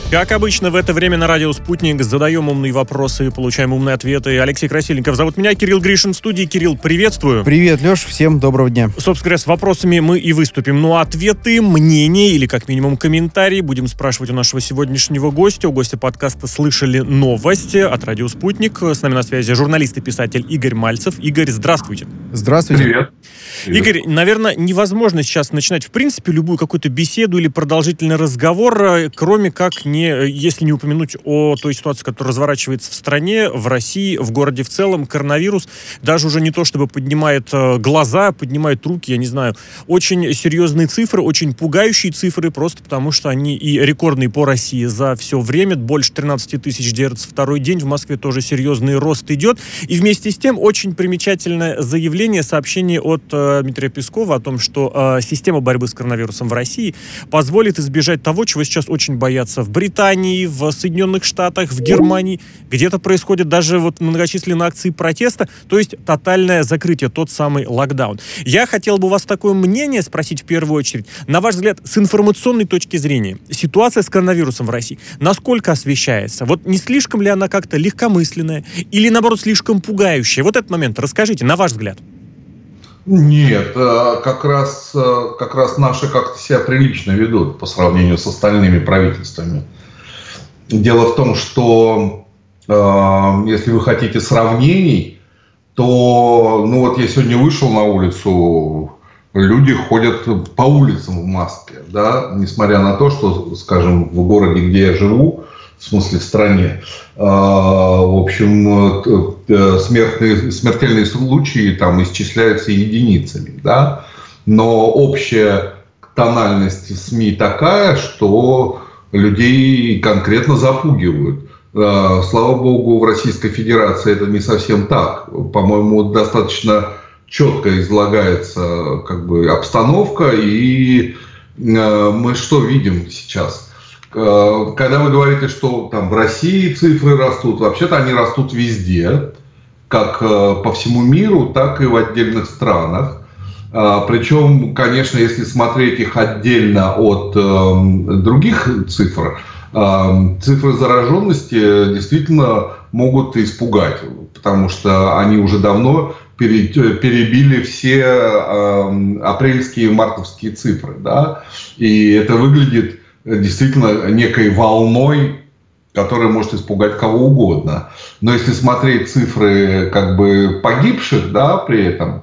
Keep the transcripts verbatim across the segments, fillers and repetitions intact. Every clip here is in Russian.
Как обычно, в это время на радио «Спутник» задаем умные вопросы, получаем умные ответы. Алексей Красильников зовут меня, Кирилл Гришин в студии. Кирилл, приветствую. Привет, Леш, всем доброго дня. Собственно говоря, с вопросами мы и выступим. Ну, ответы, мнения или, как минимум, комментарии будем спрашивать у нашего сегодняшнего гостя. У гостя подкаста «Слышали новости» от радио «Спутник». С нами на связи журналист и писатель Игорь Мальцев. Игорь, здравствуйте. Здравствуйте. Привет. Игорь, наверное, невозможно сейчас начинать, в принципе, любую какую-то беседу или продолжительный разговор, кроме как, не, если не упомянуть о той ситуации, которая разворачивается в стране, в России, в городе в целом. Коронавирус даже уже не то, чтобы поднимает глаза, поднимает руки, я не знаю. Очень серьезные цифры, очень пугающие цифры, просто потому что они и рекордные по России за все время. Больше тринадцать тысяч держится второй день. В Москве тоже серьезный рост идет. И вместе с тем очень примечательное заявление, сообщение от Дмитрия Пескова о том, что э, система борьбы с коронавирусом в России позволит избежать того, чего сейчас очень боятся в Британии, в Соединенных Штатах, в Германии. Где-то происходят даже вот многочисленные акции протеста, то есть тотальное закрытие, тот самый локдаун. Я хотел бы у вас такое мнение спросить в первую очередь. На ваш взгляд, с информационной точки зрения, ситуация с коронавирусом в России насколько освещается? Вот не слишком ли она как-то легкомысленная или, наоборот, слишком пугающая? Вот этот момент расскажите, на ваш взгляд. Нет, как раз, как раз наши как-то себя прилично ведут по сравнению с остальными правительствами. Дело в том, что если вы хотите сравнений, то, ну вот я сегодня вышел на улицу, люди ходят по улицам в маске, да, несмотря на то, что, скажем, в городе, где я живу, в смысле в стране, в общем, смертные, смертельные случаи там исчисляются единицами, да, но общая тональность СМИ такая, что людей конкретно запугивают. Слава богу, в Российской Федерации это не совсем так. По-моему, достаточно четко излагается как бы обстановка, и мы что видим сейчас? Когда вы говорите, что там в России цифры растут, вообще-то они растут везде, как по всему миру, так и в отдельных странах. Причем, конечно, если смотреть их отдельно от других цифр, цифры зараженности действительно могут испугать, потому что они уже давно перебили все апрельские и мартовские цифры, да? И это выглядит действительно некой волной, которая может испугать кого угодно. Но если смотреть цифры как бы погибших, да, при этом,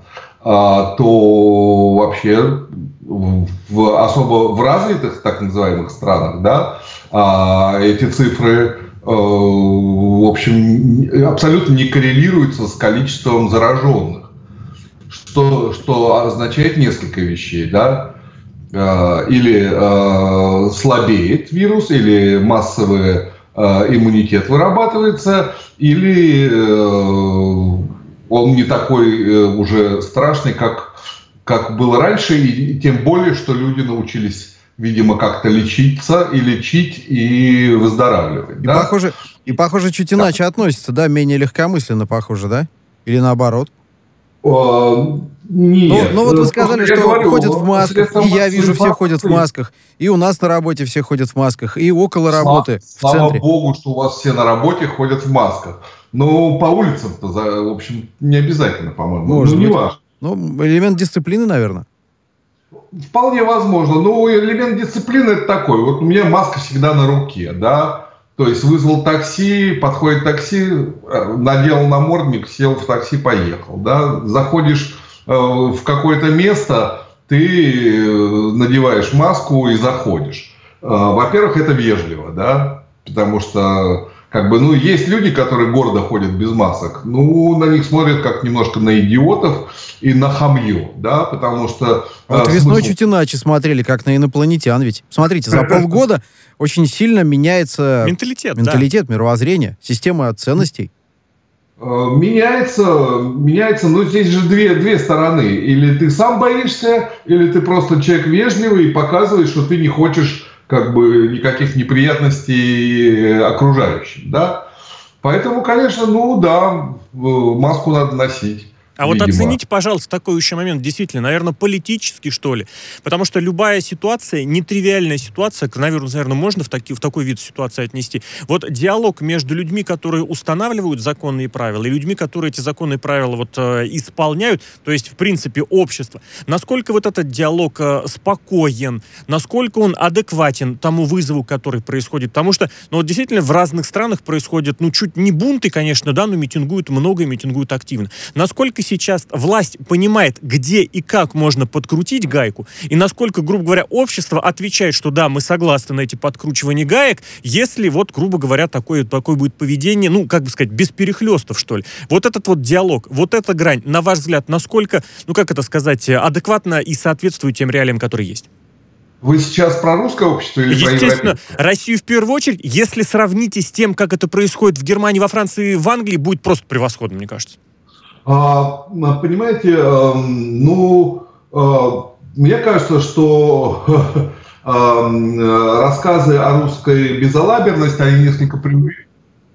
то вообще в особо в развитых так называемых странах, да, эти цифры, в общем, абсолютно не коррелируются с количеством зараженных, что, что означает несколько вещей, да. Или э, слабеет вирус, или массовый э, иммунитет вырабатывается, или э, он не такой э, уже страшный, как, как был раньше, и тем более, что люди научились, видимо, как-то лечиться и лечить, и выздоравливать. И, да? похоже, и, похоже, чуть иначе да. относится, да? Менее легкомысленно, похоже, да? Или наоборот? Нет. Ну, ну вот вы сказали, что говорю, ходят в масках, и я вижу, все ходят в масках, и у нас на работе все ходят в масках, и около слава, работы, в слава центре. Слава богу, что у вас все на работе ходят в масках. Но по улицам-то, в общем, не обязательно, по-моему. Может ну, не быть. важно. Ну, элемент дисциплины, наверное. Вполне возможно. Но элемент дисциплины это такой. Вот у меня маска всегда на руке, да. То есть вызвал такси, подходит такси, надел намордник, сел в такси, поехал. Да? Заходишь э, в какое-то место, ты надеваешь маску и заходишь. Э, во-первых, это вежливо, да, потому что как бы, ну, есть люди, которые гордо ходят без масок. Ну, на них смотрят как немножко на идиотов и на хамье, да, потому что... А вот весной смысл... чуть иначе смотрели, как на инопланетян, ведь. Смотрите, за полгода очень сильно меняется... Менталитет, Менталитет, да. Мировоззрение, система ценностей. Меняется, меняется, но здесь же две, две стороны. Или ты сам боишься, или ты просто человек вежливый и показываешь, что ты не хочешь как бы никаких неприятностей окружающим, да. Поэтому, конечно, ну да, маску надо носить. А вот оцените, пожалуйста, такой еще момент, действительно, наверное, политический, что ли, потому что любая ситуация, нетривиальная ситуация, наверное, наверное можно в, таки, в такой вид ситуации отнести. Вот диалог между людьми, которые устанавливают законы и правила, и людьми, которые эти законы и правила вот, э, исполняют, то есть, в принципе, общество, насколько вот этот диалог э, спокоен, насколько он адекватен тому вызову, который происходит, потому что, ну, вот действительно, в разных странах происходят, ну, чуть не бунты, конечно, да, но митингуют много и митингуют активно. Насколько сейчас власть понимает, где и как можно подкрутить гайку, и насколько, грубо говоря, общество отвечает, что да, мы согласны на эти подкручивания гаек, если вот, грубо говоря, такое, такое будет поведение, ну, как бы сказать, без перехлестов, что ли. Вот этот вот диалог, вот эта грань, на ваш взгляд, насколько, ну, как это сказать, адекватно и соответствует тем реалиям, которые есть? Вы сейчас про русское общество или про европейское? Естественно, Россию в первую очередь. Если сравните с тем, как это происходит в Германии, во Франции, в Англии, будет просто превосходно, мне кажется. А, понимаете, ну, мне кажется, что рассказы о русской безалаберности, они несколько преувеличены.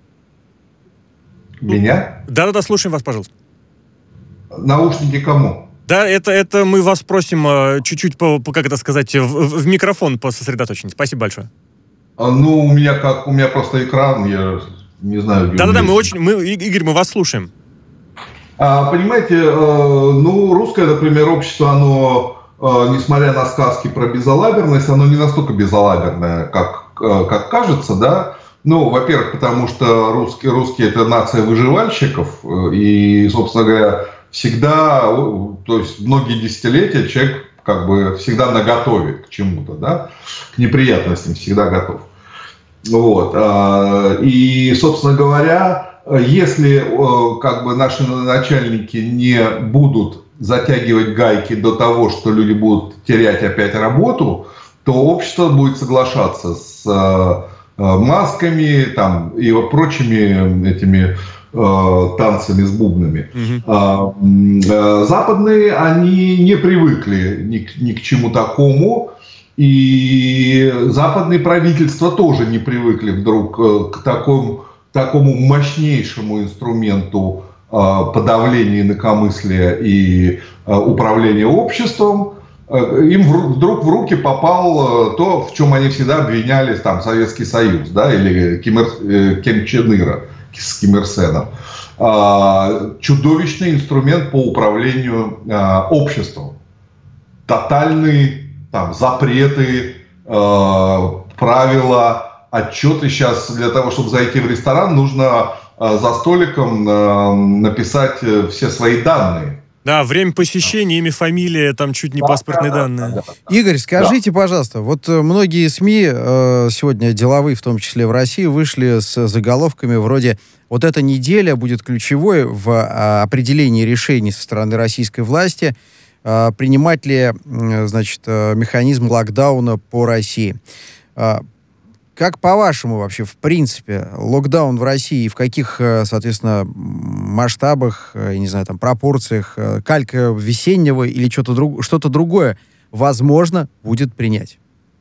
Меня? Да-да-да, слушаем вас, пожалуйста. Наушники кому? Да, это, это мы вас просим чуть-чуть, по, по, как это сказать, в, в микрофон пососредоточить. Спасибо большое. Ну, у меня как, у меня просто экран, я не знаю. Да-да-да, мы очень, мы, Игорь, мы вас слушаем. А, понимаете, ну, русское, например, общество, оно, несмотря на сказки про безалаберность, оно не настолько безалаберное, как, как кажется, да. Ну, во-первых, потому что русские, русские это нация выживальщиков, и, собственно говоря, всегда, то есть многие десятилетия человек как бы всегда наготове к чему-то, да, к неприятностям всегда готов. Вот. И, собственно говоря, если как бы наши начальники не будут затягивать гайки до того, что люди будут терять опять работу, то общество будет соглашаться с масками там, и прочими этими э, танцами с бубнами. Mm-hmm. Западные, они не привыкли ни к, ни к чему такому, и западные правительства тоже не привыкли вдруг к такому, такому мощнейшему инструменту э, подавления инакомыслия и э, управления обществом. Им вдруг в руки попал то, в чем они всегда обвинялись, там, Советский Союз, да, или Ким, Ир, Ким Чен Ира с Ким Ир Сеном. Чудовищный инструмент по управлению обществом. Тотальные там, запреты, правила, отчеты. Сейчас для того, чтобы зайти в ресторан, нужно за столиком написать все свои данные. Да, время посещения, имя, фамилия, там чуть не паспортные данные. Да, да, да. Игорь, скажите, да. пожалуйста, вот многие СМИ, э, сегодня деловые, в том числе в России, вышли с заголовками вроде «Вот эта неделя будет ключевой в э, определении решений со стороны российской власти, э, принимать ли, э, значит, э, механизм локдауна по России». Э, Как по-вашему вообще, в принципе, локдаун в России, в каких, соответственно, масштабах, я не знаю, там, пропорциях, калька весеннего или что-то, друг, что-то другое, возможно, будет принять?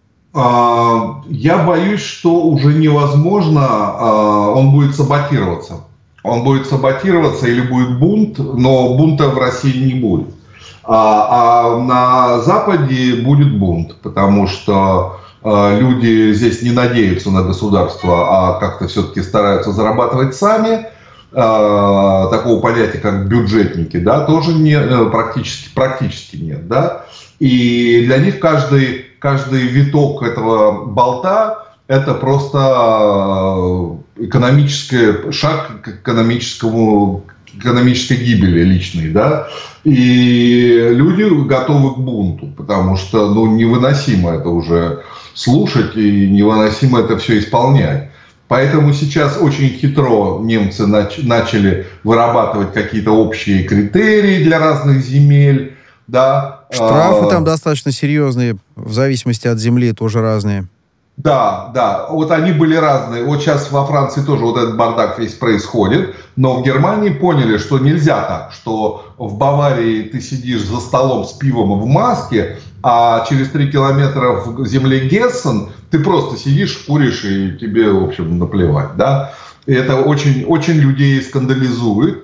Я боюсь, что уже невозможно, он будет саботироваться. Он будет саботироваться или будет бунт, но бунта в России не будет. А на Западе будет бунт, потому что люди здесь не надеются на государство, а как-то все-таки стараются зарабатывать сами. Такого понятия, как бюджетники, да, тоже не, практически, практически нет. Да? И для них каждый, каждый виток этого болта – это просто экономический шаг к экономическому, экономической гибели личной. Да? И люди готовы к бунту, потому что ну, невыносимо это уже слушать и невыносимо это все исполнять. Поэтому сейчас очень хитро немцы нач- начали вырабатывать какие-то общие критерии для разных земель. Да. Штрафы а- там достаточно серьезные, в зависимости от земли тоже разные. Да, да, вот они были разные. Вот сейчас во Франции тоже вот этот бардак весь происходит, но в Германии поняли, что нельзя так, что в Баварии ты сидишь за столом с пивом в маске, а через три километра в земле Гессен ты просто сидишь, куришь, и тебе, в общем, наплевать, да. И это очень, очень людей скандализует.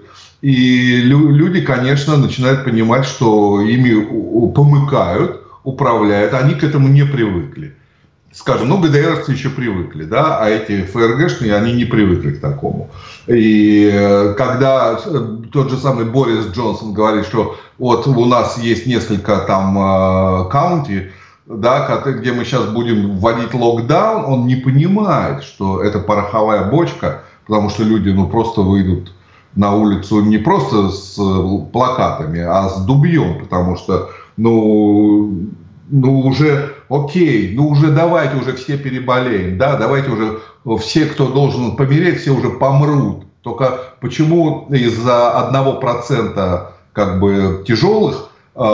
И люди, конечно, начинают понимать, что ими помыкают, управляют. Они к этому не привыкли. Скажем, ну, ГДРовцы еще привыкли, да, а эти ФРГшные, они не привыкли к такому. И когда тот же самый Борис Джонсон говорит, что вот у нас есть несколько там каунти, да, где мы сейчас будем вводить локдаун, он не понимает, что это пороховая бочка, потому что люди, ну, просто выйдут на улицу не просто с плакатами, а с дубьем, потому что, ну, ну уже окей, ну уже давайте уже все переболеем, да, давайте уже все, кто должен помереть, все уже помрут. Только почему из-за одного процента как бы тяжелых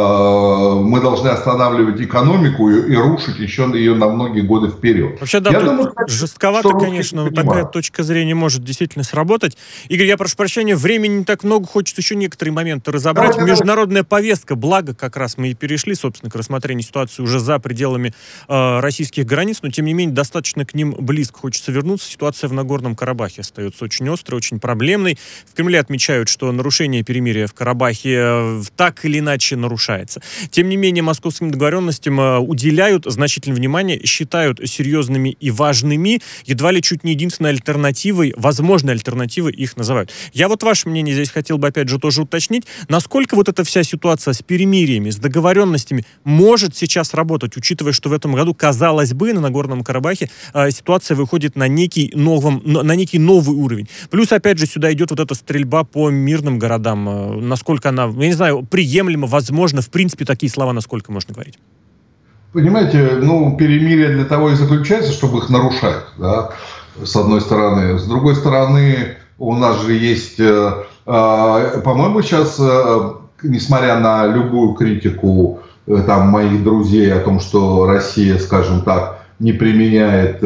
мы должны останавливать экономику и, и рушить еще ее на многие годы вперед. Вообще, да, я тут думаю, жестковато, конечно, но такая точка зрения может действительно сработать. Игорь, я прошу прощения, времени не так много, хочется еще некоторые моменты разобрать. Давайте, Международная давайте. повестка, благо, как раз мы и перешли, собственно, к рассмотрению ситуации уже за пределами э, российских границ, но, тем не менее, достаточно к ним близко хочется вернуться. Ситуация в Нагорном Карабахе остается очень острой, очень проблемной. В Кремле отмечают, что нарушение перемирия в Карабахе так или иначе нарушается. нарушается. Тем не менее, московским договоренностям уделяют значительное внимание, считают серьезными и важными, едва ли чуть не единственной альтернативой, возможной альтернативой их называют. Я вот ваше мнение здесь хотел бы опять же тоже уточнить, насколько вот эта вся ситуация с перемириями, с договоренностями может сейчас работать, учитывая, что в этом году, казалось бы, на Нагорном Карабахе э, ситуация выходит на некий, новом, на некий новый уровень. Плюс, опять же, сюда идет вот эта стрельба по мирным городам. Э, насколько она, я не знаю, приемлема, возможно, Можно, в принципе, такие слова, насколько можно говорить? Понимаете, ну, перемирие для того и заключается, чтобы их нарушать, да, с одной стороны. С другой стороны, у нас же есть, э, э, по-моему, сейчас, э, несмотря на любую критику э, там, моих друзей о том, что Россия, скажем так, не применяет э,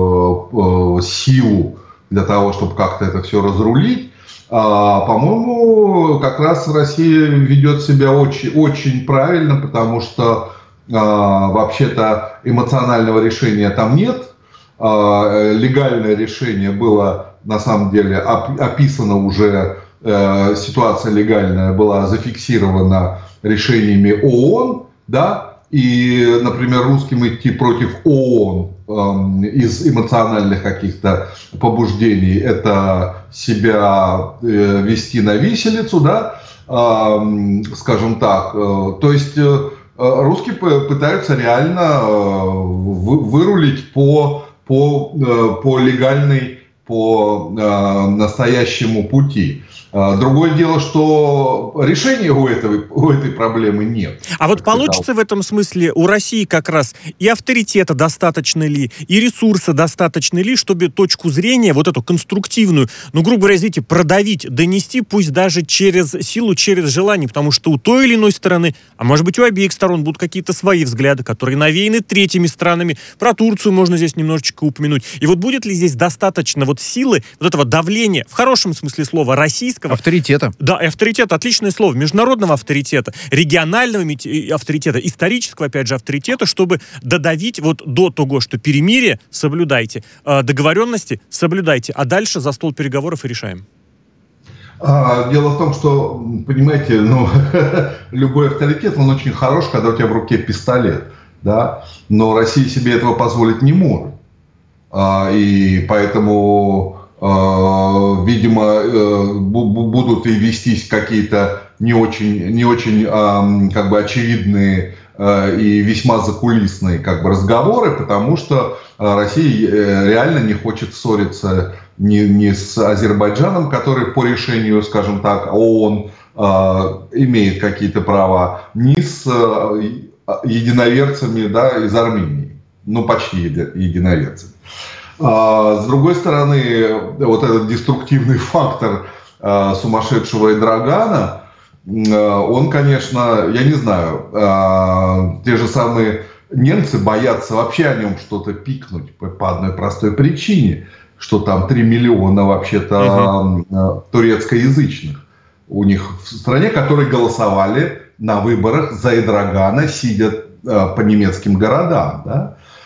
э, силу для того, чтобы как-то это все разрулить, А, по-моему, как раз Россия ведет себя очень, очень правильно, потому что а, вообще-то эмоционального решения там нет. А, легальное решение было, на самом деле, оп- описано уже, э, ситуация легальная была зафиксирована решениями ООН, да, и, например, русским идти против ООН э, из эмоциональных каких-то побуждений, это себя э, вести на виселицу, да, э, скажем так. Э, то есть э, русские пытаются реально э, вы, вырулить по, по, э, по легальной, по э, настоящему пути. Другое дело, что решения у, этого, у этой проблемы нет. А вот получится в этом смысле у России как раз и авторитета достаточно ли, и ресурса достаточно ли, чтобы точку зрения, вот эту конструктивную, ну, грубо говоря, извините, продавить, донести, пусть даже через силу, через желание, потому что у той или иной стороны, а может быть у обеих сторон будут какие-то свои взгляды, которые навеяны третьими странами. Про Турцию можно здесь немножечко упомянуть. И вот будет ли здесь достаточно вот силы, вот этого давления, в хорошем смысле слова, российского, авторитета. Да, и авторитет, отличное слово, международного авторитета, регионального авторитета, исторического, опять же, авторитета, чтобы додавить вот до того, что перемирие соблюдайте, договоренности соблюдайте, а дальше за стол переговоров и решаем. Дело в том, что, понимаете, ну, любой авторитет, он очень хорош, когда у тебя в руке пистолет, да, но Россия себе этого позволить не может. И поэтому... видимо, будут и вестись какие-то не очень, не очень как бы очевидные и весьма закулисные как бы разговоры, потому что Россия реально не хочет ссориться ни, ни с Азербайджаном, который по решению, скажем так, ООН имеет какие-то права, ни с единоверцами, да, из Армении, ну почти единоверцами. С другой стороны, вот этот деструктивный фактор э, сумасшедшего Эрдогана, э, он, конечно, я не знаю, э, те же самые немцы боятся вообще о нем что-то пикнуть по, по одной простой причине, что там три миллиона вообще-то uh-huh. э, турецкоязычных у них в стране, которые голосовали на выборах за Эрдогана, сидя э, по немецким городам, да?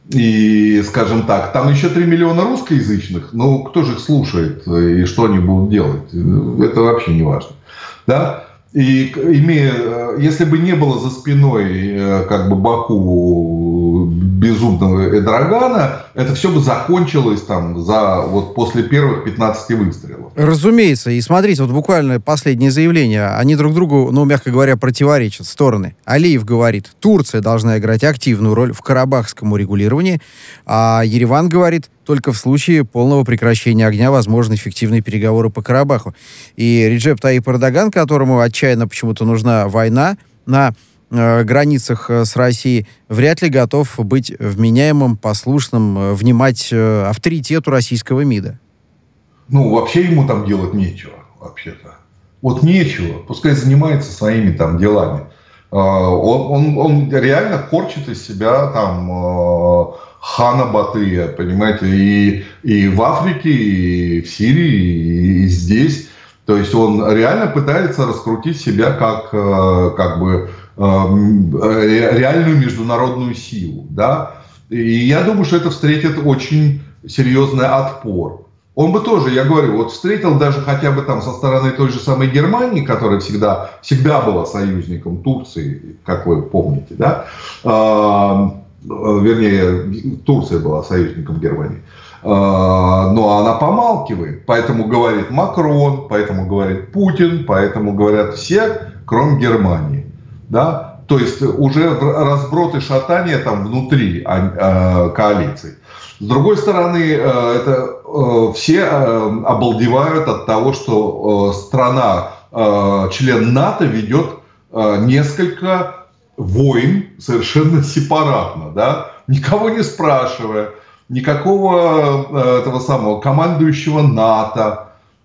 И, скажем так, там еще три миллиона русскоязычных, ну, кто же их слушает и что они будут делать? Это вообще не важно. Да? И имея, если бы не было за спиной как бы Баку безумного Эрдогана, это все бы закончилось там за, вот, после первых пятнадцати выстрелов. Разумеется. И смотрите, вот буквально последнее заявление. Они друг другу, ну, мягко говоря, противоречат стороны. Алиев говорит, Турция должна играть активную роль в карабахском урегулировании, а Ереван говорит, только в случае полного прекращения огня возможны эффективные переговоры по Карабаху. И Реджеп Таyyip Эрдоган, которому отчаянно почему-то нужна война на э, границах э, с Россией, вряд ли готов быть вменяемым, послушным, э, внимать э, авторитету российского МИДа. Ну, вообще ему там делать нечего, вообще-то. Вот нечего. Пускай занимается своими там делами. Э, он, он, он реально корчит из себя там... Э, хана Батыя, понимаете, и, и в Африке, и в Сирии, и здесь. То есть он реально пытается раскрутить себя как, как бы реальную международную силу, да. И я думаю, что это встретит очень серьезный отпор. Он бы тоже, я говорю, вот встретил даже хотя бы там со стороны той же самой Германии, которая всегда, всегда была союзником Турции, как вы помните, да. Вернее, Турция была союзником Германии. Но она помалкивает. Поэтому говорит Макрон, поэтому говорит Путин, поэтому говорят все, кроме Германии. Да? То есть уже разброд и шатание там внутри коалиции. С другой стороны, это все обалдевают от того, что страна, член НАТО, ведет несколько войн совершенно сепаратно, да, никого не спрашивая, никакого э, этого самого командующего НАТО.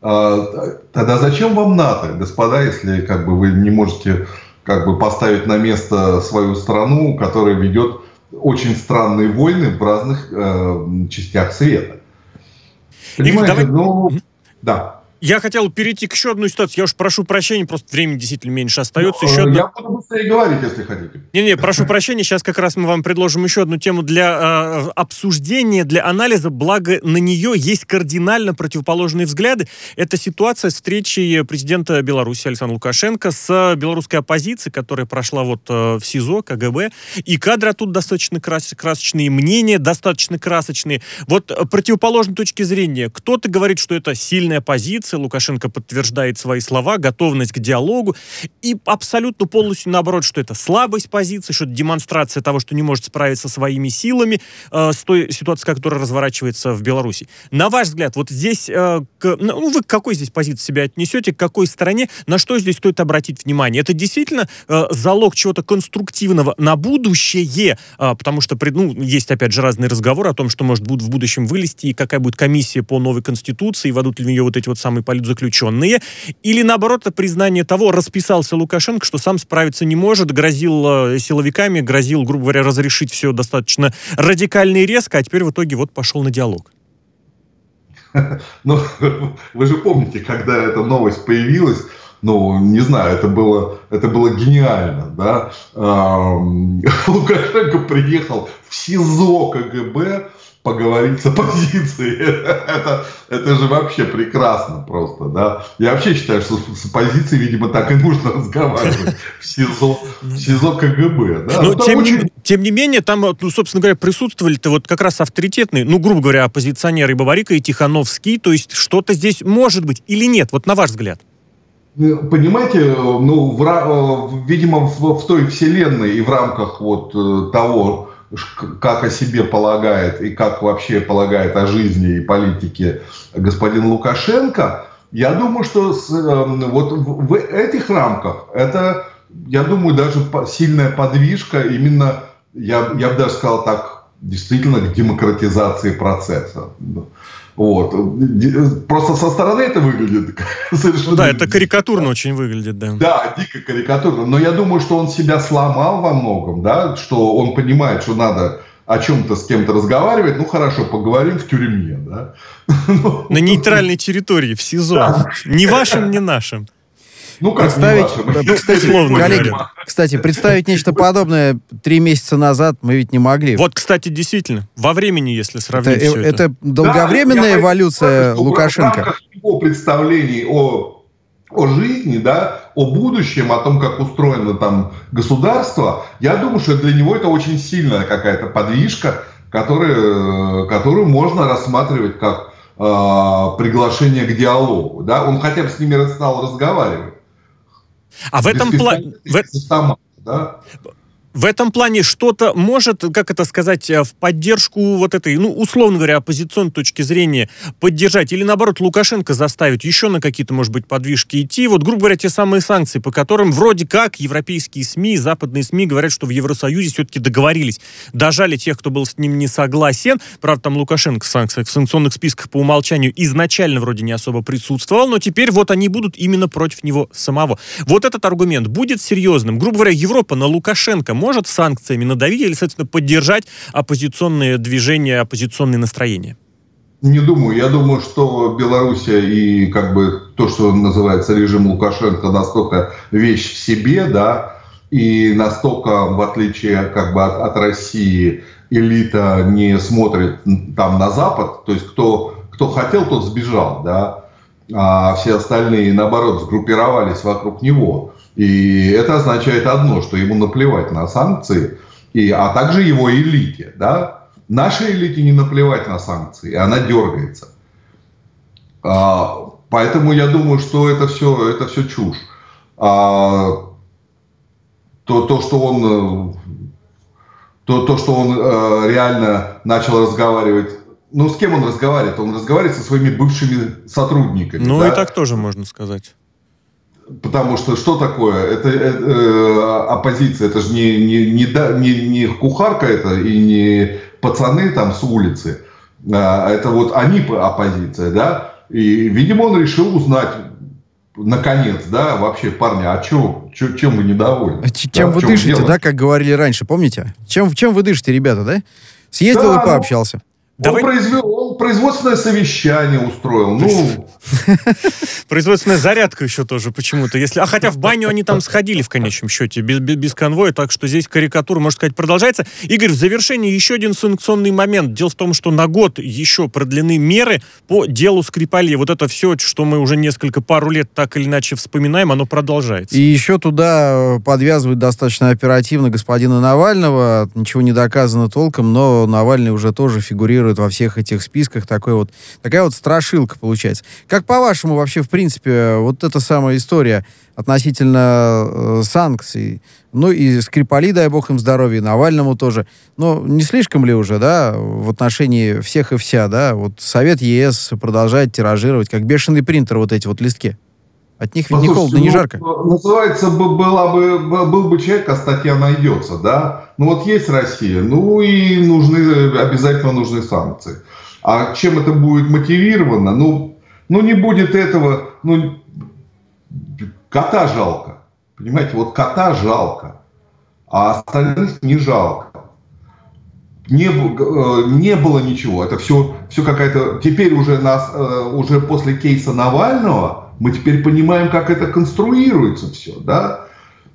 Э, тогда зачем вам НАТО, господа, если как бы вы не можете как бы поставить на место свою страну, которая ведет очень странные войны в разных э, частях света? Понимаете, Игорь, давай... ну, да. Я хотел перейти к еще одной ситуации. Я уж прошу прощения, просто времени действительно меньше остается. Ну, еще одна... Я буду быстрее говорить, если хотите. Не-не, прошу прощения. Сейчас как раз мы вам предложим еще одну тему для э, обсуждения, для анализа. Благо, на нее есть кардинально противоположные взгляды. Это ситуация с встречей президента Беларуси Александра Лукашенко с белорусской оппозицией, которая прошла вот э, в СИЗО, КГБ. И кадры оттуда достаточно крас- красочные, мнения достаточно красочные. Вот э, противоположной точки зрения. Кто-то говорит, что это сильная позиция, Лукашенко подтверждает свои слова, готовность к диалогу, и абсолютно полностью наоборот, что это слабость позиции, что это демонстрация того, что не может справиться своими силами э, с той ситуацией, которая разворачивается в Беларуси. На ваш взгляд, вот здесь, э, к, ну, вы к какой здесь позиции себя отнесете, к какой стороне, на что здесь стоит обратить внимание? Это действительно э, залог чего-то конструктивного на будущее, э, потому что, ну, есть, опять же, разные разговоры о том, что может в будущем вылезти, и какая будет комиссия по новой конституции, и войдут ли в нее вот эти вот самые политзаключенные, или наоборот, это признание того, расписался Лукашенко, что сам справиться не может, грозил э, силовиками, грозил, грубо говоря, разрешить все достаточно радикально и резко, а теперь в итоге вот пошел на диалог. Ну, вы же помните, когда эта новость появилась, ну, не знаю, это было, это было гениально, да. Лукашенко приехал в СИЗО КГБ поговорить с оппозицией. Это, это же вообще прекрасно просто, да. Я вообще считаю, что с оппозицией, видимо, так и нужно разговаривать в СИЗО, в СИЗО КГБ, да. Но тем, очень... тем не менее, там, ну, собственно говоря, присутствовали-то вот как раз авторитетные, ну, грубо говоря, оппозиционеры Бабарико и Тихановский, то есть что-то здесь может быть или нет, вот на ваш взгляд? Понимаете, ну, в, видимо, в, в той вселенной и в рамках вот того, как о себе полагает и как вообще полагает о жизни и политике господин Лукашенко, я думаю, что с, вот в, в этих рамках это, я думаю, даже сильная подвижка именно, я, я бы даже сказал так, действительно к демократизации процесса. Вот. Просто со стороны это выглядит совершенно... Ну да, это карикатурно очень выглядит, да. Да, дико карикатурно. Но я думаю, что он себя сломал во многом, да, что он понимает, что надо о чем-то с кем-то разговаривать. Ну, хорошо, поговорим в тюрьме, да. На нейтральной территории, в СИЗО. Да. Ни вашим, ни нашим. Ну, как представить, не кстати, коллеги, кстати, представить нечто подобное три месяца назад мы ведь не могли. Вот, кстати, действительно, во времени, если сравнить это, все это. Это долговременная да, эволюция понимаю, Лукашенко. В рамках его представлений о, о жизни, да, о будущем, о том, как устроено там государство, я думаю, что для него это очень сильная какая-то подвижка, которую, которую можно рассматривать как э, приглашение к диалогу. Да? Он хотя бы с ними стал разговаривать. А в этом плане... Да? В этом плане что-то может, как это сказать, в поддержку вот этой, ну, условно говоря, оппозиционной точки зрения поддержать, или наоборот Лукашенко заставить еще на какие-то, может быть, подвижки идти? Вот, грубо говоря, те самые санкции, по которым вроде как европейские СМИ, западные СМИ говорят, что в Евросоюзе все-таки договорились, дожали тех, кто был с ним не согласен. Правда, там Лукашенко в санкциях, в санкционных списках по умолчанию изначально вроде не особо присутствовал, но теперь вот они будут именно против него самого. Вот этот аргумент будет серьезным. Грубо говоря, Европа на Лукашенко может санкциями надавить или, соответственно, поддержать оппозиционные движения, оппозиционные настроения? Не думаю. Я думаю, что Белоруссия и как бы то, что называется режим Лукашенко, настолько вещь в себе, да, и настолько, в отличие как бы от, от России, элита не смотрит там на Запад, то есть кто, кто хотел, тот сбежал, да, а все остальные, наоборот, сгруппировались вокруг него. И это означает одно, что ему наплевать на санкции, и, а также его элите. Да? Нашей элите не наплевать на санкции, и она дергается. А, поэтому я думаю, что это все, это все чушь. А, то, то, что он, то, то, что он а, реально начал разговаривать. Ну, с кем он разговаривает? Он разговаривает со своими бывшими сотрудниками. Ну, да? И так тоже можно сказать. Потому что что такое? Это, это э, оппозиция, это же не, не, не, не, не кухарка это и не пацаны там с улицы. А это вот они оппозиция, да? И, видимо, он решил узнать, наконец, да, вообще, парни, а чё, чё, чем вы недовольны? А чем да, вы дышите, дело? Да, как говорили раньше, помните? Чем, чем вы дышите, ребята, да? Съездил да, и пообщался. Давай... Он, произвел, он производственное совещание устроил. Ну... Производственная зарядка еще тоже почему-то. Если... А хотя в баню они там сходили в конечном счете, без, без, без конвоя, так что здесь карикатура, можно сказать, продолжается. Игорь, в завершении еще один санкционный момент. Дело в том, что на год еще продлены меры по делу Скрипалей. Вот это все, что мы уже несколько, пару лет так или иначе вспоминаем, оно продолжается. И еще туда подвязывают достаточно оперативно господина Навального. Ничего не доказано толком, но Навальный уже тоже фигурирует во всех этих списках. Такой вот, такая вот страшилка получается. Как по-вашему вообще, в принципе, вот эта самая история относительно э, санкций, ну и Скрипали, дай бог им здоровья, и Навальному тоже, но не слишком ли уже, да, в отношении всех и вся, да, вот Совет ЕС продолжает тиражировать, как бешеный принтер, вот эти вот листки? От них ведь ни холодно, ни жарко. Называется, была бы, был бы человек, а статья найдется, да? Ну вот есть Россия, ну и нужны, обязательно нужны санкции. А чем это будет мотивировано? Ну, ну не будет этого, ну, кота жалко. Понимаете, вот кота жалко, а остальных не жалко. Не, не было ничего, это все, все какая-то... Теперь уже, нас, уже после кейса Навального мы теперь понимаем, как это конструируется все, да?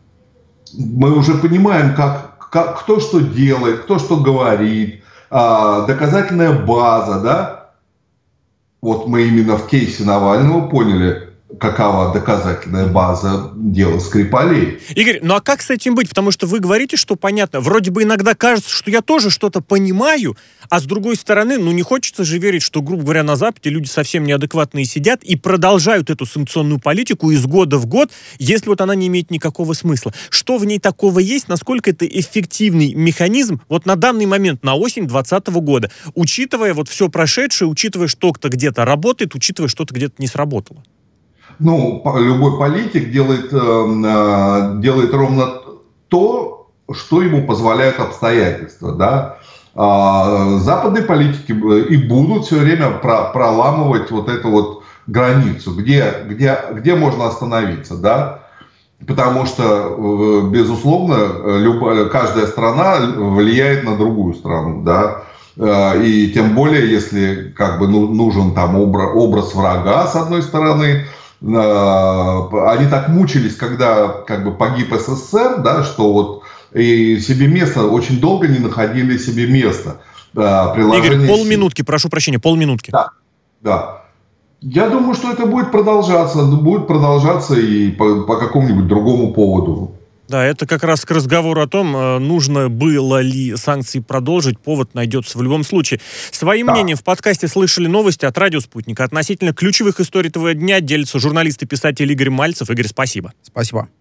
Мы уже понимаем, как, как, кто что делает, кто что говорит, а, доказательная база, да? Вот мы именно в кейсе Навального поняли, какова доказательная база дела Скрипалей. Игорь, ну а как с этим быть? Потому что вы говорите, что понятно. Вроде бы иногда кажется, что я тоже что-то понимаю, а с другой стороны, ну не хочется же верить, что, грубо говоря, на Западе люди совсем неадекватные сидят и продолжают эту санкционную политику из года в год, если вот она не имеет никакого смысла. Что в ней такого есть? Насколько это эффективный механизм вот на данный момент, на осень двадцатого года, учитывая вот все прошедшее, учитывая, что кто-то где-то работает, учитывая, что-то где-то не сработало? Ну, любой политик делает, э, делает ровно то, что ему позволяют обстоятельства, да. А западные политики и будут все время про, проламывать вот эту вот границу, где, где, где можно остановиться, да. Потому что, безусловно, любая, каждая страна влияет на другую страну, да. И тем более, если как бы нужен там образ, образ врага с одной стороны, они так мучились, когда как бы погиб СССР, да, что вот и себе место, очень долго не находили себе места. Игорь, полминутки, прошу прощения, полминутки. Да, да. Я думаю, что это будет продолжаться, будет продолжаться и по, по какому-нибудь другому поводу. Да, это как раз к разговору о том, нужно было ли санкции продолжить, повод найдется в любом случае. Своим да. мнением в подкасте «Слышали новости» от «Радио Спутника» относительно ключевых историй этого дня делятся журналист и писатель Игорь Мальцев. Игорь, спасибо. Спасибо.